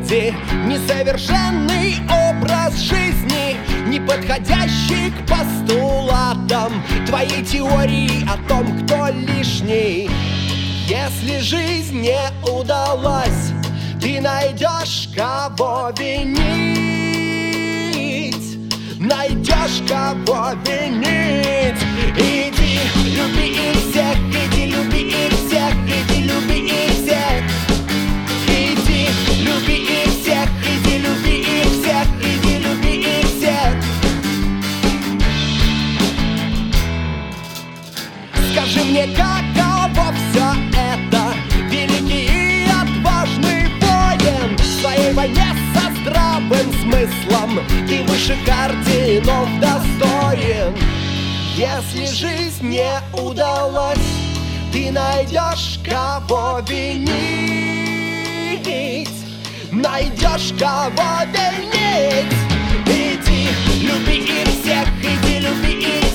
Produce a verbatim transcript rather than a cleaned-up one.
люди, несовершенный образ жизни, не подходящий к постулатам твоей теории о том, кто лишний. Если жизнь не удалась, ты найдешь, кого винить. Найдешь, кого винить. Иди, люби их всех, иди, люби их всех, иди, люби их всех. Иди, люби их всех, иди, люби их всех, иди, люби их всех. Скажи мне, каково все это? Великий и отважный воин в своей войне со здравым смыслом, ты выше орденов достоин. Если жизнь не удалась, ты найдешь, кого винить. Найдешь, кого винить. Иди, люби их всех, иди, люби их